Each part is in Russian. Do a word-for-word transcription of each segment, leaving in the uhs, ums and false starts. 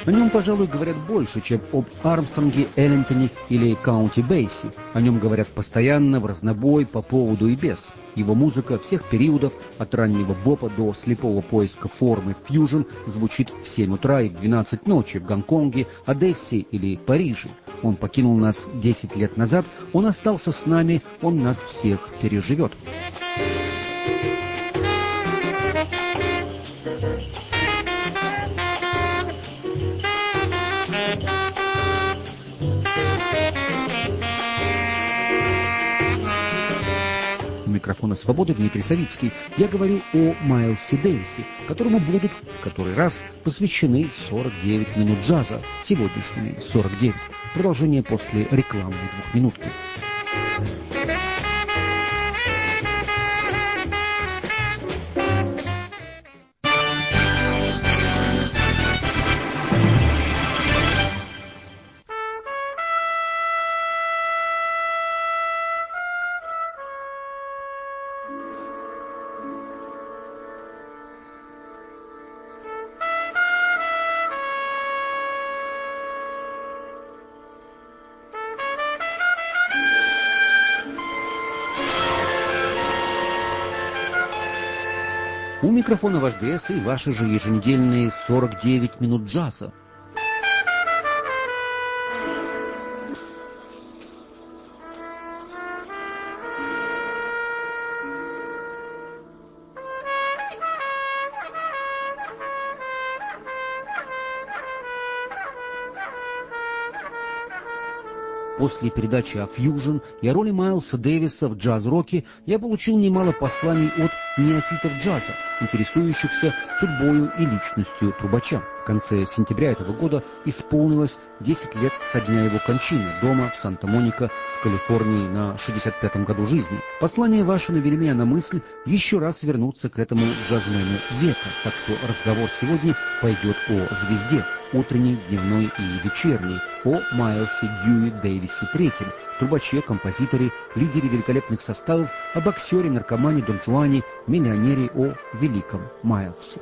О нем, пожалуй, говорят больше, чем об Армстронге, Эллинтоне или Каунти Бейси. О нем говорят постоянно, в разнобой, по поводу и без. Его музыка всех периодов, от раннего бопа до слепого поиска формы фьюжн, звучит в семь утра и в двенадцать ночи в Гонконге, Одессе или Париже. Он покинул нас десять лет назад, он остался с нами, он нас всех переживет. У микрофона «Свободы» Дмитрий Савицкий. Я говорю о Майлсе Дэвисе, которому будут в который раз посвящены сорок девять минут джаза. Сегодняшними сорок девять. Продолжение после рекламной двухминутки. У микрофона ваш ДС и ваши же еженедельные сорок девять минут джаза. После передачи о фьюжн и о роли Майлса Дэвиса в джаз-роке я получил немало посланий от неофитов джаза, интересующихся судьбою и личностью трубача. В конце сентября этого года исполнилось десять лет со дня его кончины дома в Санта-Моника в Калифорнии на шестьдесят пятом году жизни. Послания ваши навели меня на мысль еще раз вернуться к этому джазмену века, так что разговор сегодня пойдет о звезде. Утренний, дневной и вечерний, о Майлсе Дьюи Дэвисе третьем, трубаче, композиторе, лидере великолепных составов, о боксере, наркомане, Дон Жуане, миллионере, о великом Майлсе.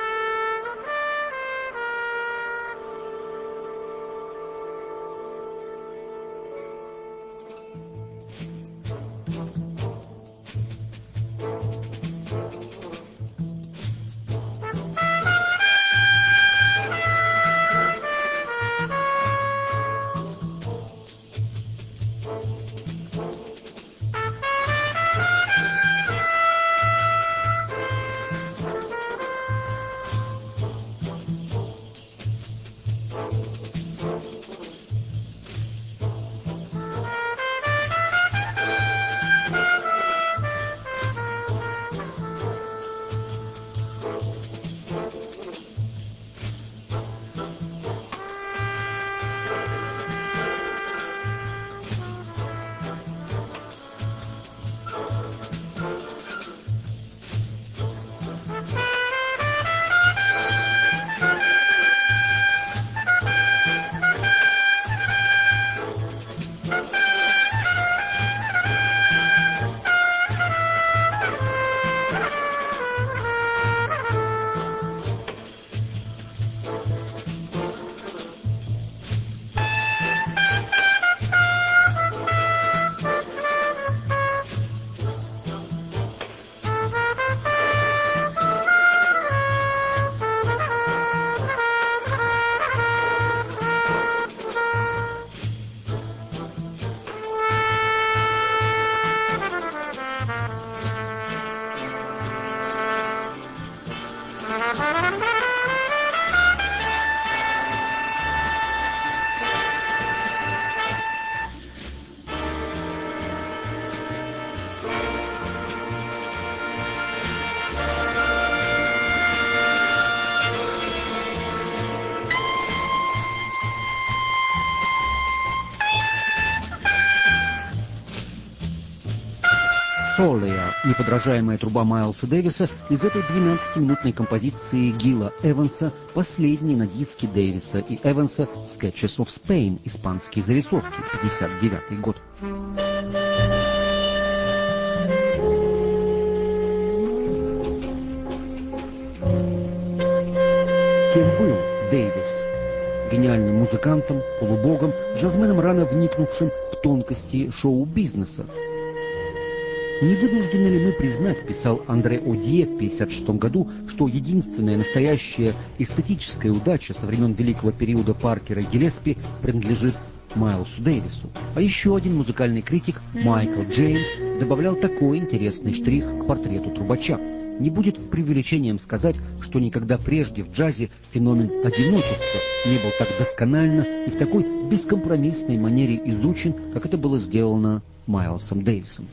Солея, неподражаемая труба Майлса Дэвиса из этой двенадцатиминутной композиции Гила Эванса, последней на диске Дэвиса и Эванса «Sketches of Spain», испанские зарисовки, пятьдесят девятый год. Кем был Дэвис? гениальным музыкантом, полубогом, джазменом, рано вникнувшим в тонкости шоу-бизнеса. «Не вынуждены ли мы признать, — писал Андре Одье в пятьдесят шестом году, — что единственная настоящая эстетическая удача со времен великого периода Паркера и Гиллеспи принадлежит Майлсу Дэвису». А еще один музыкальный критик, Майкл Джеймс, добавлял такой интересный штрих к портрету трубача. Не будет преувеличением сказать, что никогда прежде в джазе феномен одиночества не был так досконально и в такой бескомпромиссной манере изучен, как это было сделано Майлсом Дэвисом.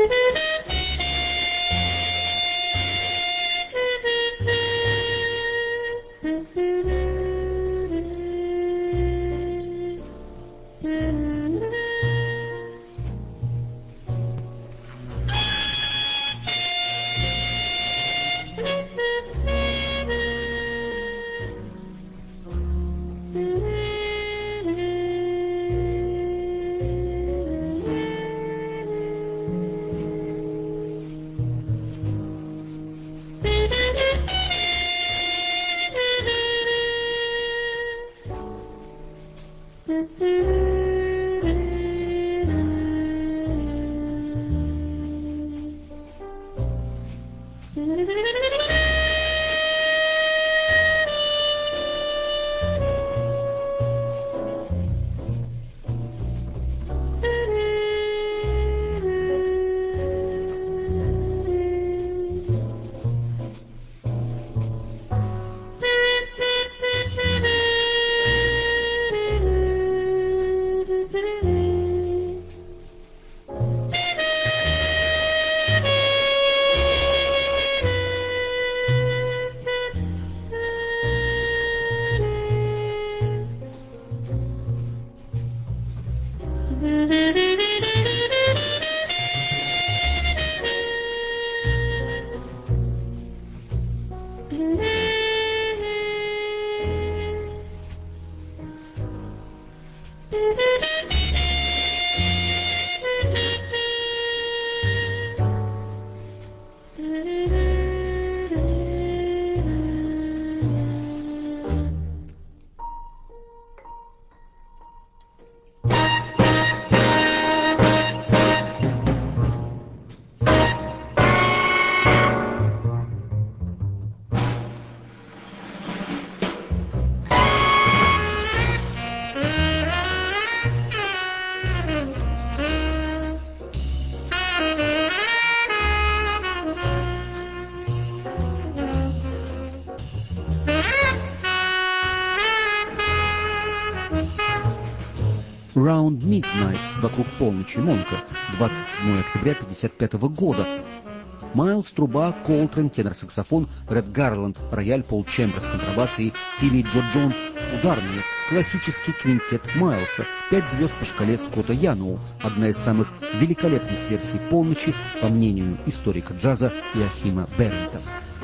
«Round Midnight» вокруг полночи, Монко, двадцать седьмого октября пятьдесят пятого года. Майлс — труба, Колтрейн — тенор-саксофон, Ред Гарланд — рояль, Пол Чемберс — контрабас и Филли Джо Джонс — ударные. Классический квинтет Майлса, пять звезд по шкале Скотта Яноу, одна из самых великолепных версий полночи, по мнению историка джаза Иохима Бернта.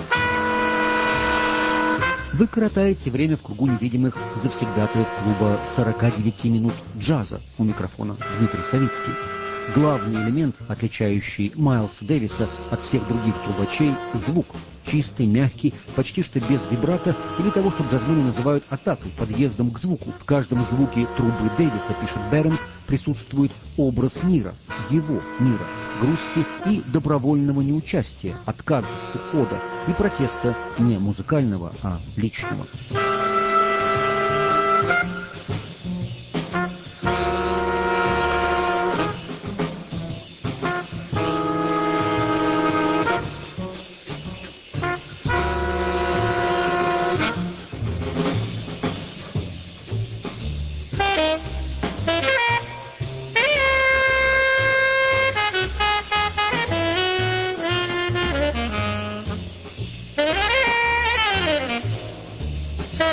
Вы коротаете время в кругу невидимых завсегдатаев клуба сорока девяти минут джаза. У микрофона Дмитрий Савицкий. Главный элемент, отличающий Майлса Дэвиса от всех других трубачей — звук. Чистый, мягкий, почти что без вибрато, или того, что джазмены называют атакой, подъездом к звуку. В каждом звуке трубы Дэвиса, пишет Бернт, присутствует образ мира, его мира, грусти и добровольного неучастия, отказа, ухода и протеста не музыкального, а личного. Thank you.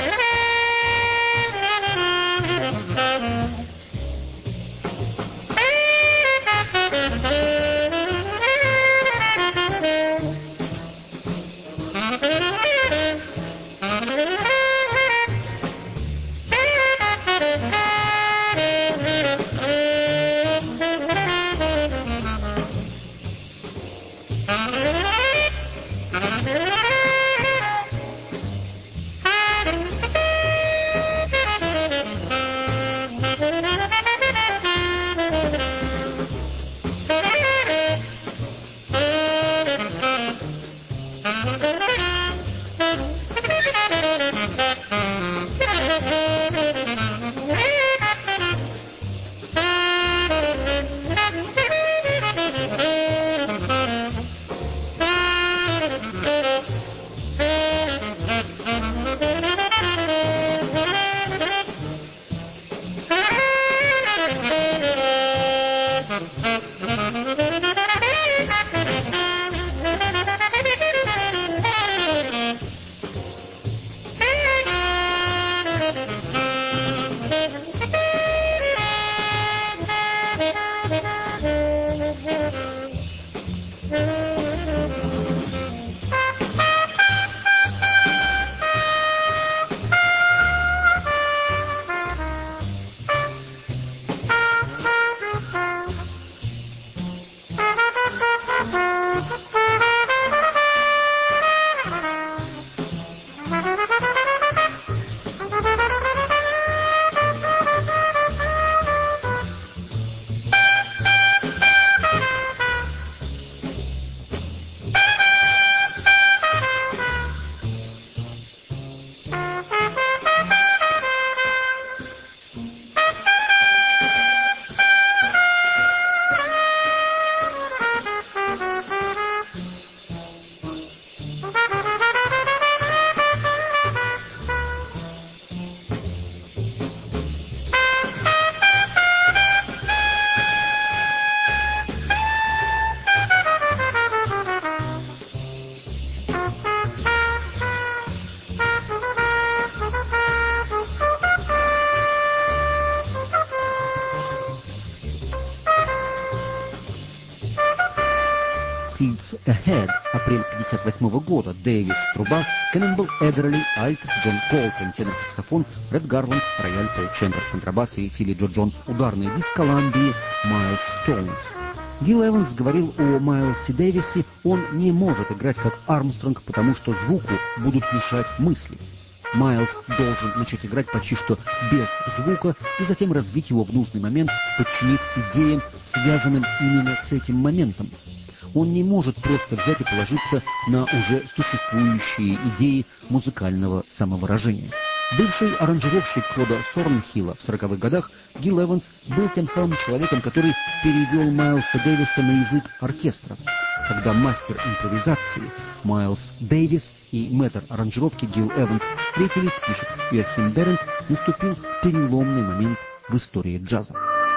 пятьдесят восьмого года: Дэвис — труба, Кеннонбелл, Эдерли, альт, Джон Колтрейн — тенор-саксофон, Ред Гарланд — рояль, Пол Чемберс — контрабас и Филли Джо Джонс — ударный диск Колумбии, Майлз Стоунс. Гил Эванс говорил о Майлсе Дэвисе: он не может играть как Армстронг, потому что звуку будут мешать мысли. Майлз должен начать играть почти что без звука и затем развить его в нужный момент, подчинив идеям, связанным именно с этим моментом. Он не может просто взять и положиться на уже существующие идеи музыкального самовыражения. Бывший аранжировщик Клода Сорнхилла в сороковых годах, Гил Эванс был тем самым человеком, который перевел Майлса Дэвиса на язык оркестра. Когда мастер импровизации Майлз Дэвис и мэтр аранжировки Гил Эванс встретились, пишет Йоахим Берент, наступил переломный момент в истории джаза.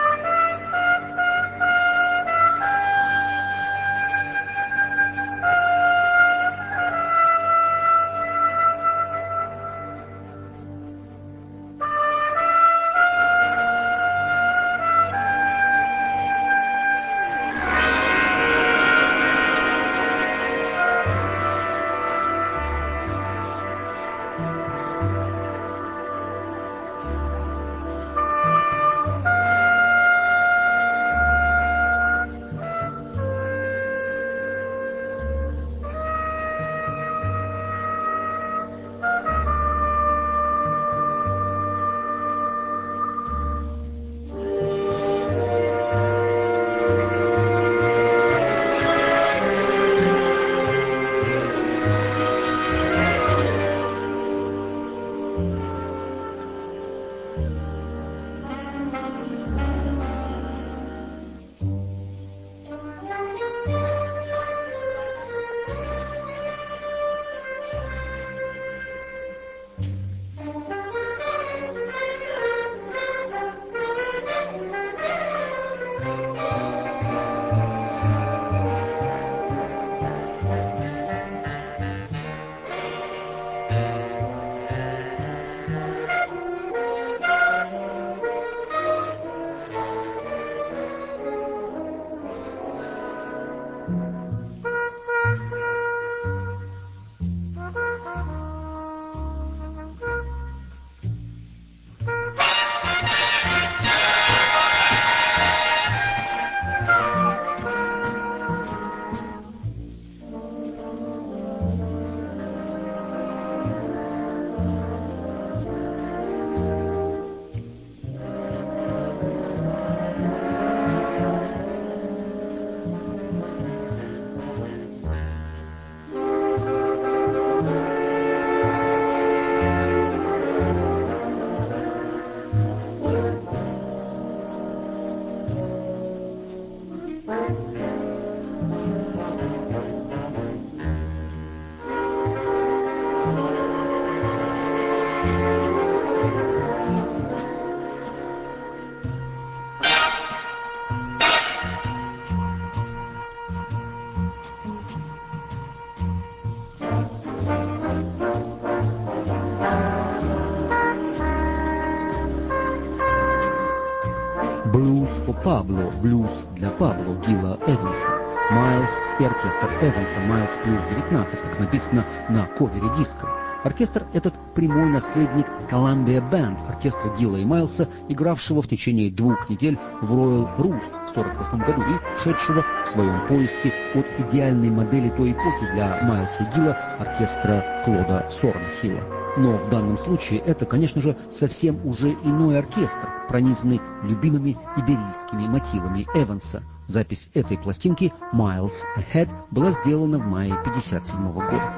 Пабло, блюз для Пабло Гила Эванса. Майлз и оркестр Эванса, Майлз плюс девятнадцать, как написано на ковере диска. Оркестр этот прямой наследник Columbia Band, оркестра Гила и Майлса, игравшего в течение двух недель в Royal Roost в сорок восьмом году и шедшего в своем поиске от идеальной модели той эпохи для Майлса и Гила оркестра Клода Сорнхилла. Но в данном случае это, конечно же, совсем уже иной оркестр, пронизанный любимыми иберийскими мотивами Эванса. Запись этой пластинки «Miles Ahead» была сделана в мае пятьдесят седьмого года.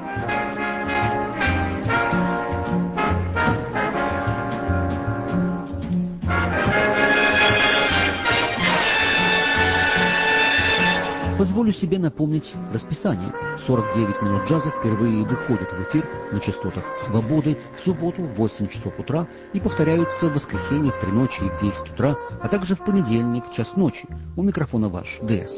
Позволю себе напомнить расписание. сорок девять минут джаза впервые выходят в эфир на частотах «Свободы» в субботу в восемь часов утра и повторяются в воскресенье в три ночи и в десять утра, а также в понедельник в час ночи. У микрофона ваш ДС.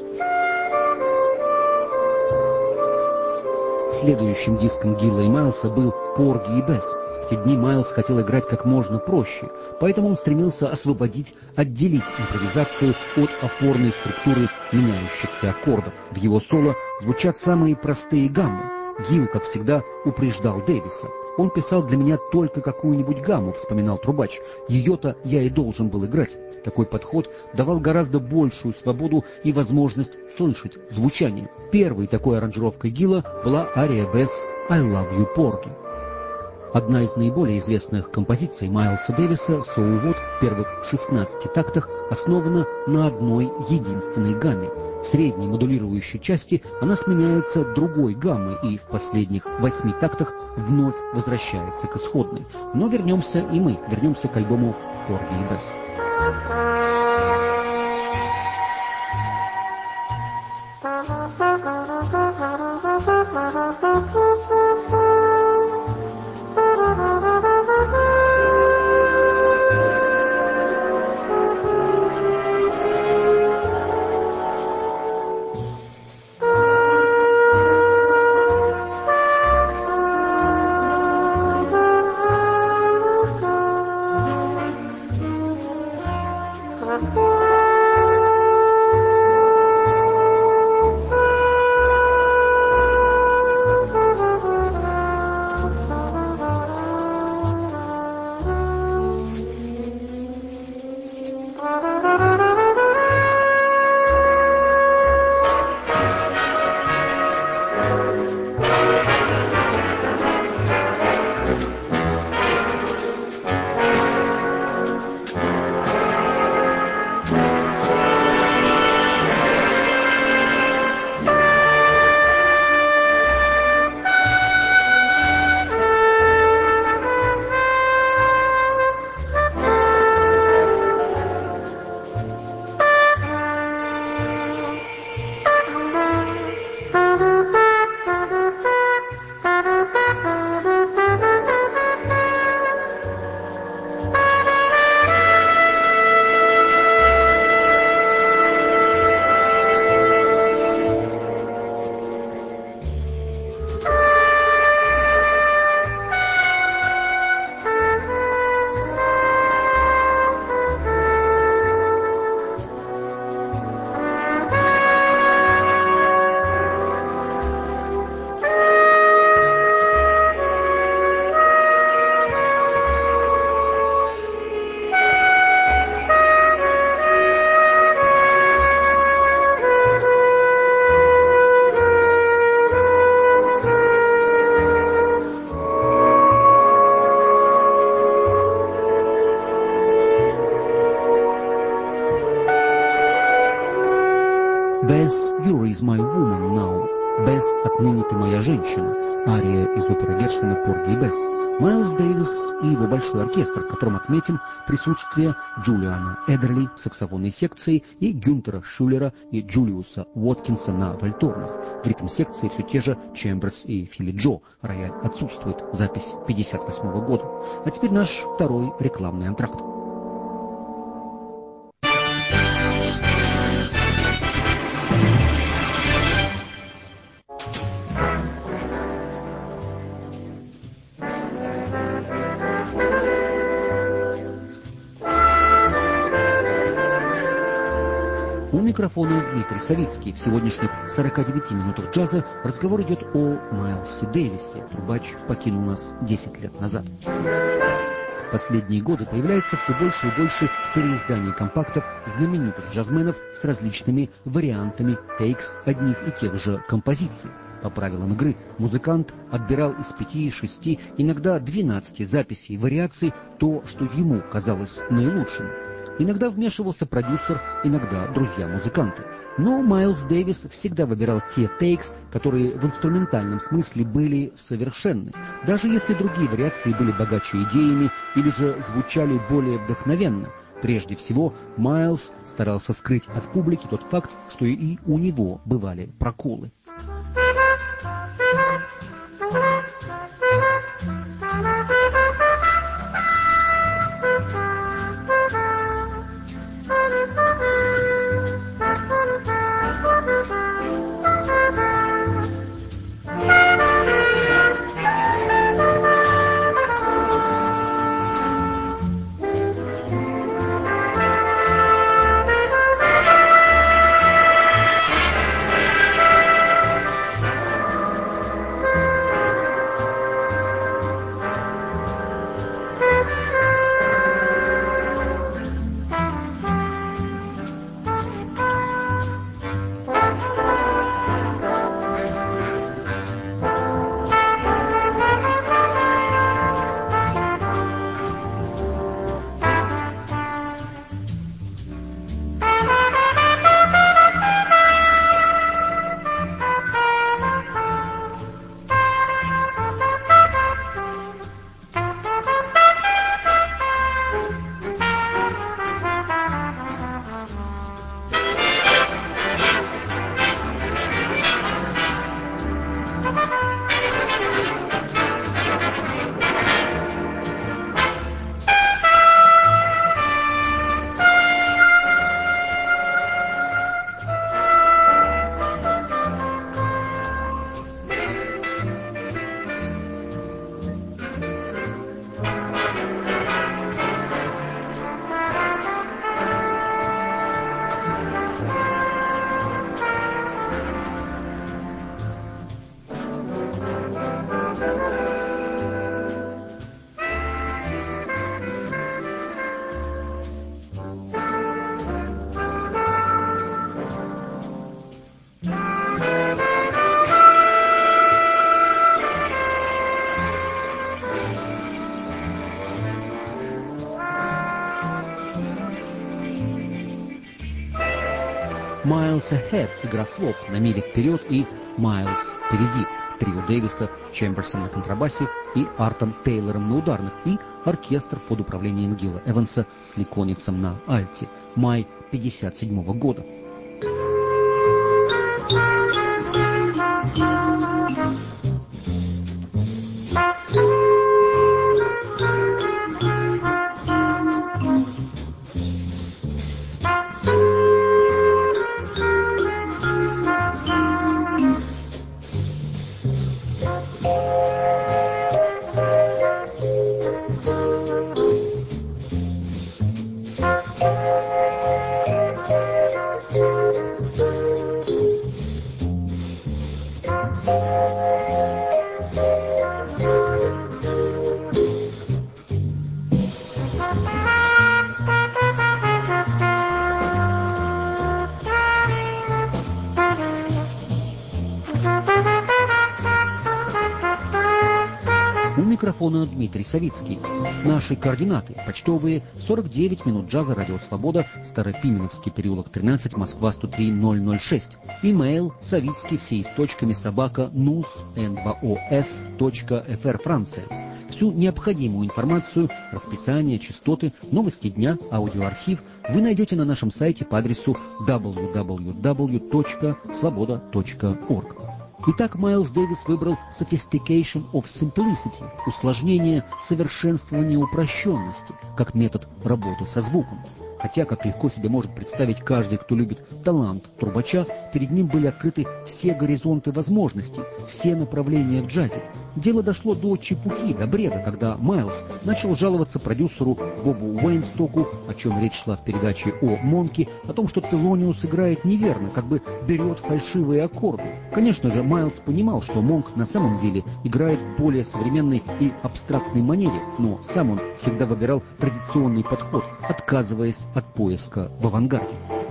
Следующим диском Гилла и Майлса был «Порги и Бесс». В те дни Майлз хотел играть как можно проще, поэтому он стремился освободить, отделить импровизацию от опорной структуры меняющихся аккордов. В его соло звучат самые простые гаммы. Гил, как всегда, упреждал Дэвиса. «Он писал для меня только какую-нибудь гамму», — вспоминал трубач. «Ее-то я и должен был играть». Такой подход давал гораздо большую свободу и возможность слышать звучание. Первой такой аранжировкой Гила была ария Бесс «I Love You, Porgy». Одна из наиболее известных композиций Майлса Дэвиса, «So What», в первых шестнадцати тактах основана на одной единственной гамме. В средней модулирующей части она сменяется другой гаммой и в последних восьми тактах вновь возвращается к исходной. Но вернемся и мы, вернемся к альбому «Порги и Бесс». «Bess, you're is my woman now». «Бесс, отныне ты моя женщина». Ария из оперы Гершвина «Порги и Бесс». Майлз Дэвис и его большой оркестр, которым отметим присутствие Джулиана Эдерли в саксофонной секции и Гюнтера Шулера и Джулиуса Уоткинса на вальторнах. В ритм-секции все те же Чемберс и Филли Джо. Рояль отсутствует. Запись пятьдесят восьмого года. А теперь наш второй рекламный антракт. У микрофона Дмитрий Савицкий. В сегодняшних сорока девяти минутах джаза разговор идет о Майлсе Дэвисе. Трубач покинул нас десять лет назад. В последние годы появляется все больше и больше переизданий компактов знаменитых джазменов с различными вариантами тейкс одних и тех же композиций. По правилам игры музыкант отбирал из пяти, шести, иногда двенадцати записей вариаций то, что ему казалось наилучшим. Иногда вмешивался продюсер, иногда друзья-музыканты. Но Майлз Дэвис всегда выбирал те тейкс, которые в инструментальном смысле были совершенны, даже если другие вариации были богаче идеями или же звучали более вдохновенно. Прежде всего, Майлз старался скрыть от публики тот факт, что и у него бывали проколы. Miles Ahead, игра слов на мили вперед и Miles впереди. Трио Дэвиса, Чемберсон на контрабасе и Артом Тейлором на ударных, и оркестр под управлением Гила Эванса с Ликоницем на альте. Май пятьдесят седьмого года. У микрофона Дмитрий Савицкий. Наши координаты. Почтовые сорок девять минут джаза, Радио Свобода, Старопименовский переулок тринадцать, Москва сто три ноль ноль шесть. Имейл Савицкий, все и с точками, собака нус эн два о эс точка эф эр, Франция. Всю необходимую информацию, расписание, частоты, новости дня, аудиоархив вы найдете на нашем сайте по адресу дабл ю дабл ю дабл ю точка свобода точка орг. Итак, Майлз Дэвис выбрал Sophistication of Simplicity, усложнение, совершенствование упрощенности, как метод работы со звуком. Хотя, как легко себе может представить каждый, кто любит талант трубача, перед ним были открыты все горизонты возможностей, все направления в джазе. Дело дошло до чепухи, до бреда, когда Майлз начал жаловаться продюсеру Бобу Уэйнстоку, о чем речь шла в передаче о Монке, о том, что Телониус играет неверно, как бы берет фальшивые аккорды. Конечно же, Майлз понимал, что Монк на самом деле играет в более современной и абстрактной манере, но сам он всегда выбирал традиционный подход, отказываясь от поиска в авангарде.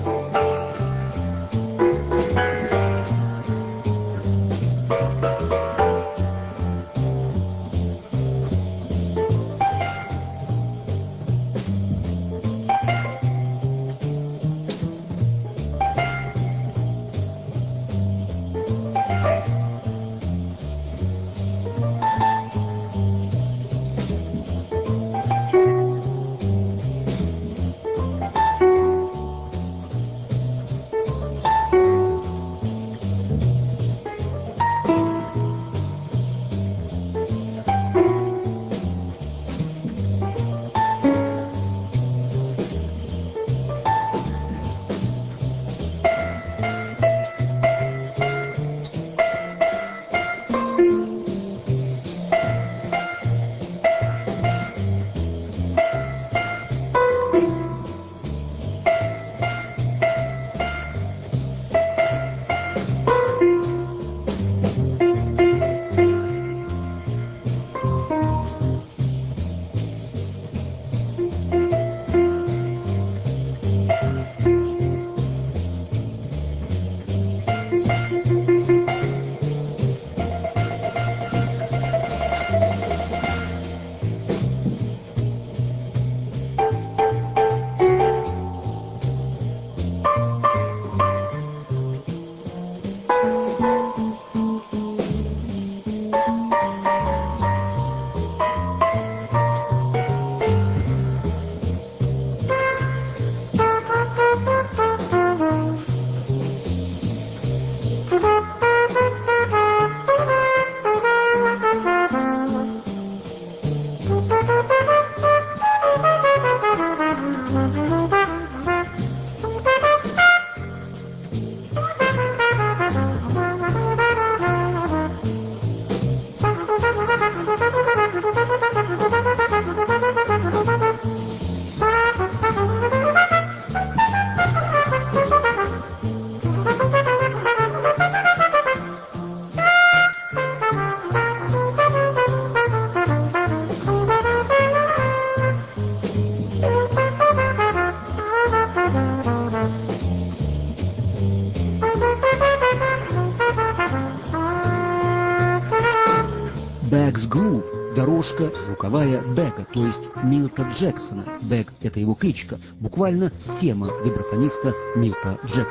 Beg's Groove – дорожка звуковая Бега, то есть Милта Джексона. Бег – это его кличка, буквально тема вибрафониста Милта Джексона.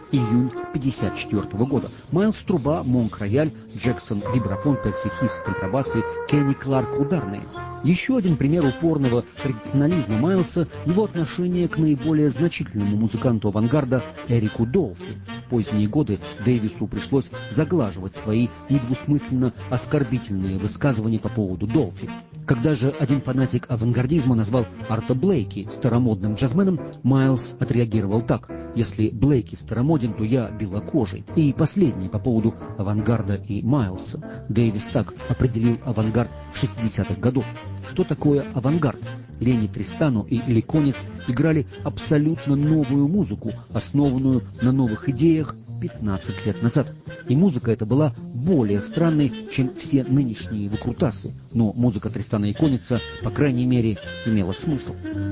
Июнь пятьдесят четвёртого года. Майлз труба, Монк рояль, Джексон вибрафон, Перси Хис контрабасы, Кенни Кларк ударные. Еще один пример упорного традиционализма Майлса — его отношение к наиболее значительному музыканту авангарда Эрику Долфи. В поздние годы Дэвису пришлось заглаживать свои недвусмысленно оскорбительные высказывания по поводу Долфи. Когда же один фанатик авангардизма назвал Арта Блейки старомодным джазменом, Майлз отреагировал так: «Если Блейки старомоден, то я белокожий». И последнее по поводу авангарда и Майлса. Дэвис так определил авангард шестидесятых годов. Что такое авангард? Ленни Тристано и Ликонец играли абсолютно новую музыку, основанную на новых идеях, пятнадцать лет назад. И музыка эта была более странной, чем все нынешние выкрутасы. Но музыка Тристано и Конеца, по крайней мере, имела смысл.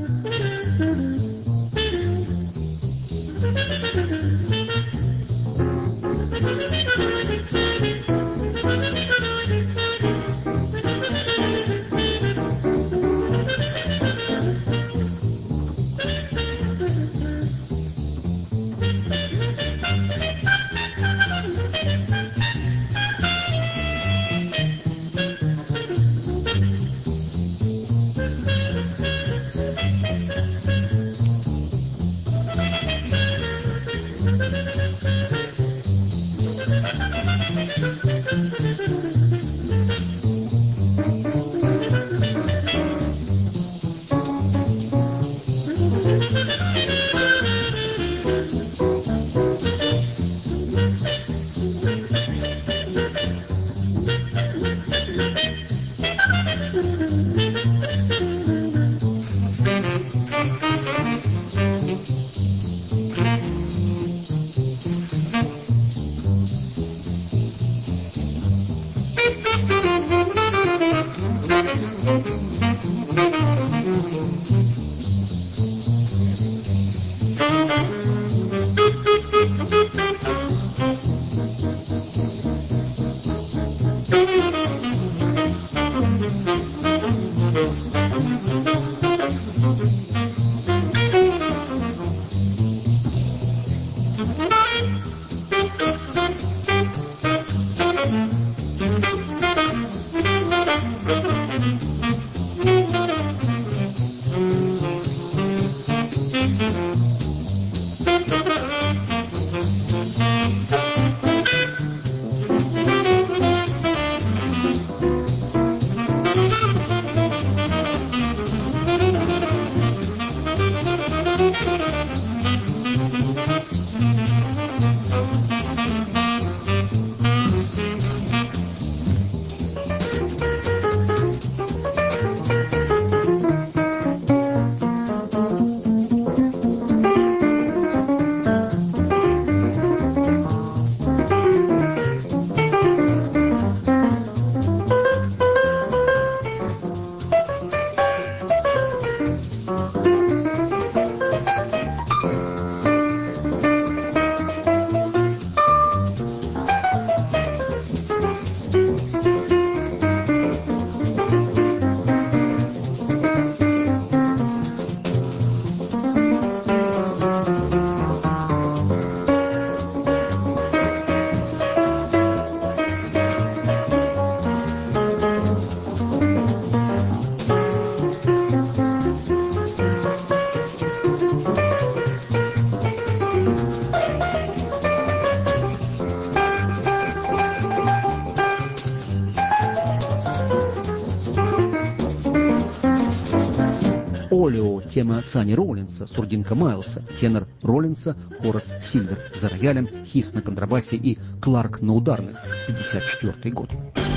Олео, тема Санни Роллинса, сурдинка Майлса, тенор Роллинса, Хорас Сильвер за роялем, Хис на контрабасе и Кларк на ударных, пятьдесят четвёртый год.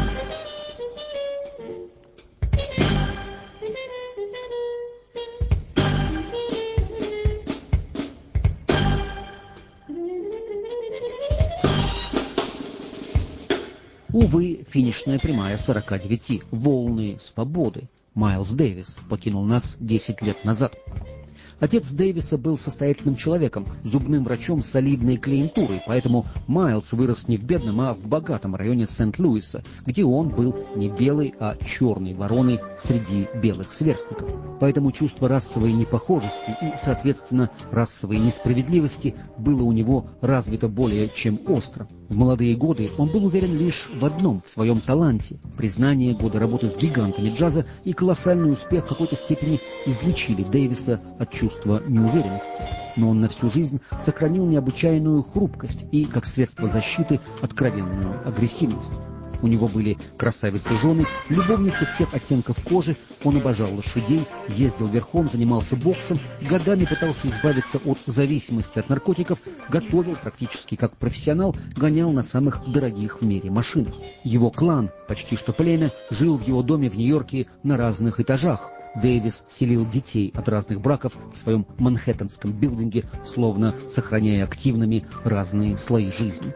Увы, финишная прямая сорока девяти, волны свободы. Майлз Дэвис покинул нас десять лет назад. Отец Дэвиса был состоятельным человеком, зубным врачом с солидной клиентурой, поэтому Майлз вырос не в бедном, а в богатом районе Сент-Луиса, где он был не белой, а черной вороной среди белых сверстников. Поэтому чувство расовой непохожести и, соответственно, расовой несправедливости было у него развито более чем остро. В молодые годы он был уверен лишь в одном — в своем таланте. Признание, годы работы с гигантами джаза и колоссальный успех в какой-то степени излечили Дэвиса от чувства неуверенности. Но он на всю жизнь сохранил необычайную хрупкость и, как средство защиты, откровенную агрессивность. У него были красавицы-жены, любовницы всех оттенков кожи, он обожал лошадей, ездил верхом, занимался боксом, годами пытался избавиться от зависимости от наркотиков, готовил практически как профессионал, гонял на самых дорогих в мире машинах. Его клан, почти что племя, жил в его доме в Нью-Йорке на разных этажах. Дэвис селил детей от разных браков в своем манхэттенском билдинге, словно сохраняя активными разные слои жизни.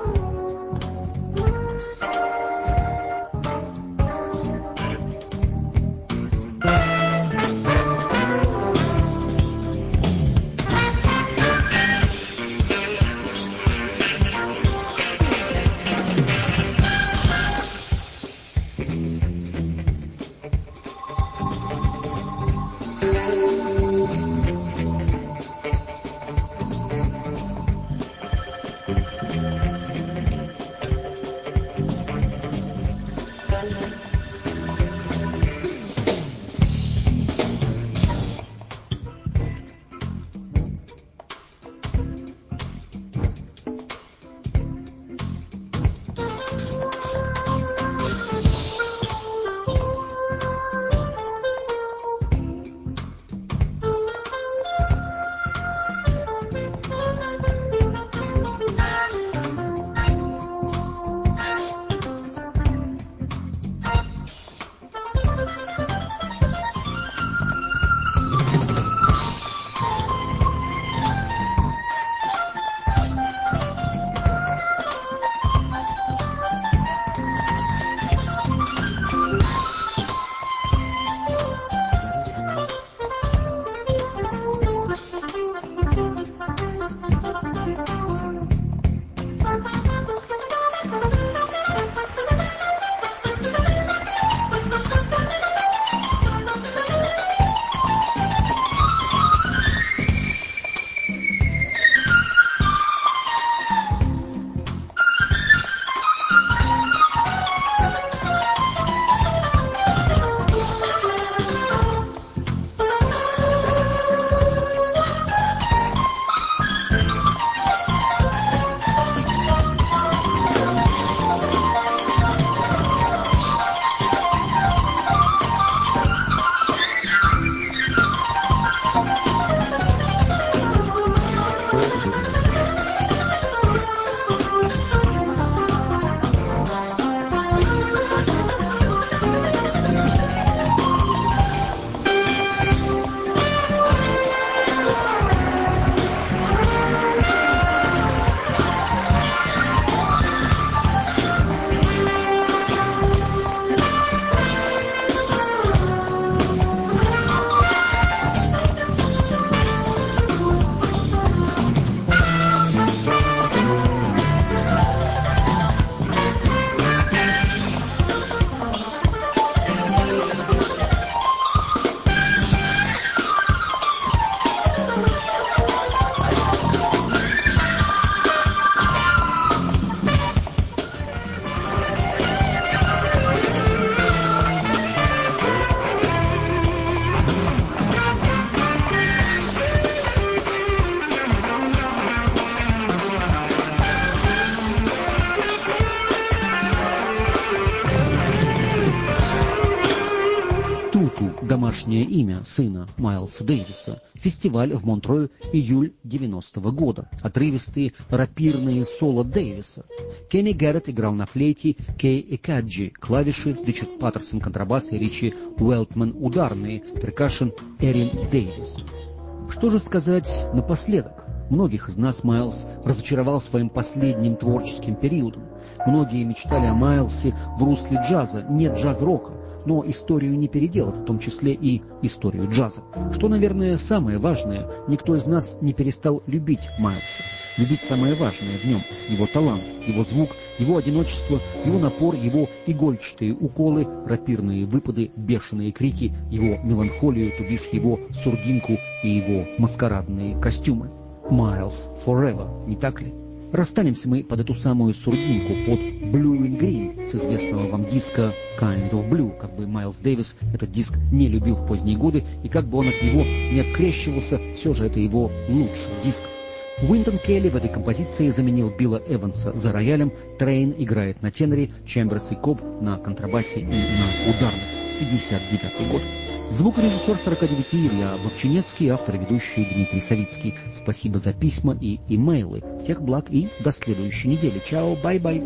домашнее имя сына Майлса Дэвиса. Фестиваль в Монтрeux, июль девяностого года. Отрывистые рапирные соло Дэвиса. Кенни Гарретт играл на флейте, Кей Экаджи клавиши, Ричард Паттерсон контрабас и Ричи Уэлтман ударные, перкашн Эрин Дэвис. Что же сказать напоследок? Многих из нас Майлз разочаровал своим последним творческим периодом. Многие мечтали о Майлсе в русле джаза, не джаз-рока. но историю не переделать, в том числе и историю джаза. Что, наверное, самое важное, никто из нас не перестал любить Майлса. Любить самое важное в нем – его талант, его звук, его одиночество, его напор, его игольчатые уколы, рапирные выпады, бешеные крики, его меланхолию, то бишь его сурдинку и его маскарадные костюмы. Miles Forever, не так ли? Расстанемся мы под эту самую сурдинку, под Blue and Green, с известного вам диска Kind of Blue, как бы Майлз Дэвис этот диск не любил в поздние годы, и как бы он от него не открещивался, все же это его лучший диск. Уинтон Келли в этой композиции заменил Билла Эванса за роялем, Трейн играет на теноре, Чемберс и Коб на контрабасе и на ударных. пятьдесят девятый год. Звукорежиссер сорока девяти Илья Вовчинецкий, автор и ведущий Дмитрий Савицкий. Спасибо за письма и имейлы. Всех благ и до следующей недели. Чао, бай-бай.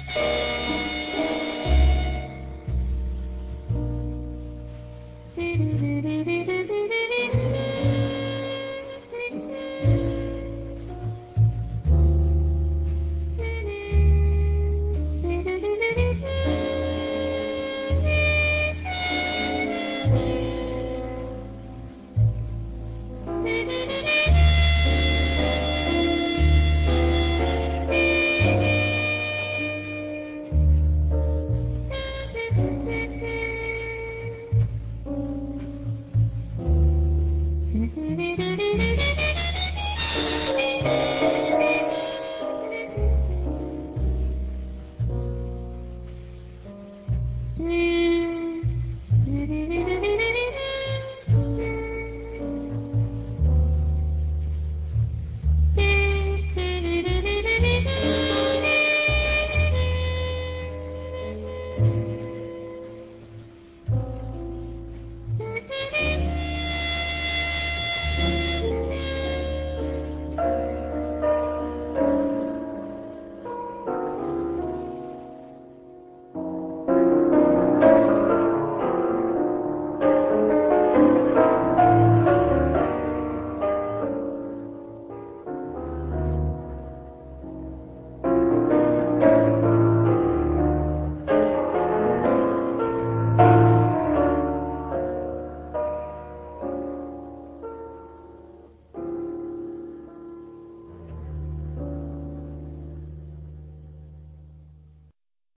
Mm-hmm.